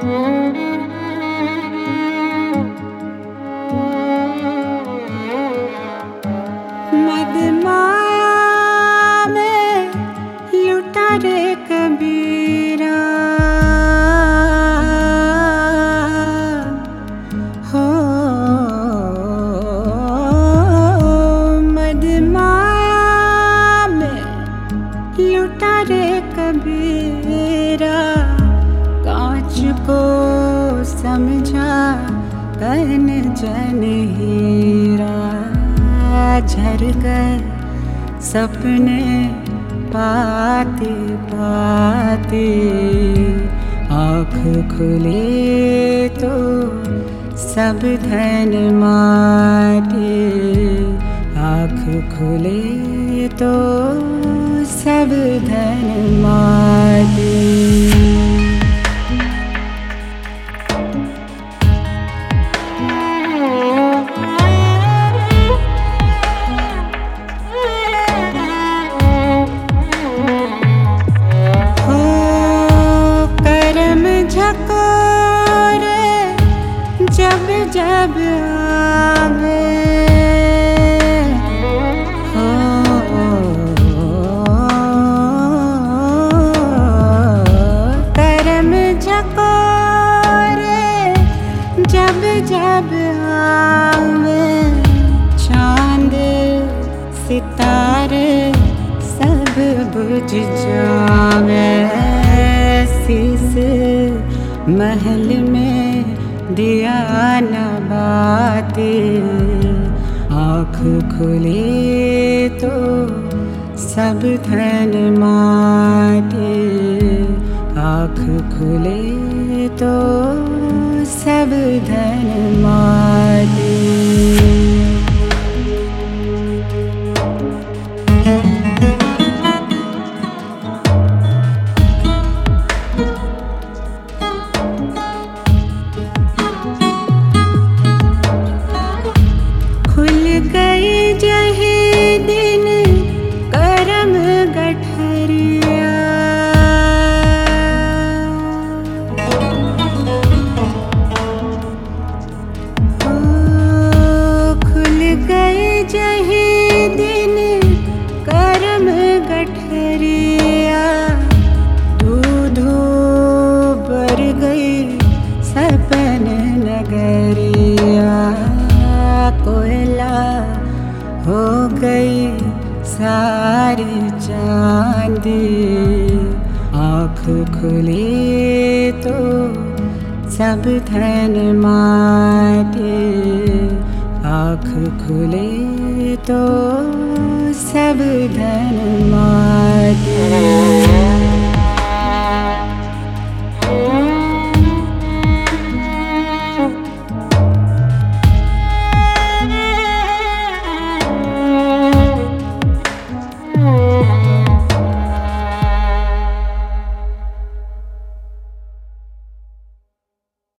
मदमाया में लुटा रे कबीरा, हो मदमाया में लुटा रे कबीरा। कांच को समझा कन जन हीरा, झरकर सपने पाते पाते आँख खुले तो सब धन माटे, आँख खुले तो सब धन माटे। जब जब आवे हो करम झकोरे, जब जब आवे चांद सितारे सब बुझ जावे। शीश महल में दिया न बाते, आँख खुले तो सब धन माटे, आँख खुले तो सब धन माटे। सपन नगरिया कोयला हो गई सारी चांदी, आँख खुले तो सब धन माटे, आँख खुले तो सब धन माटे।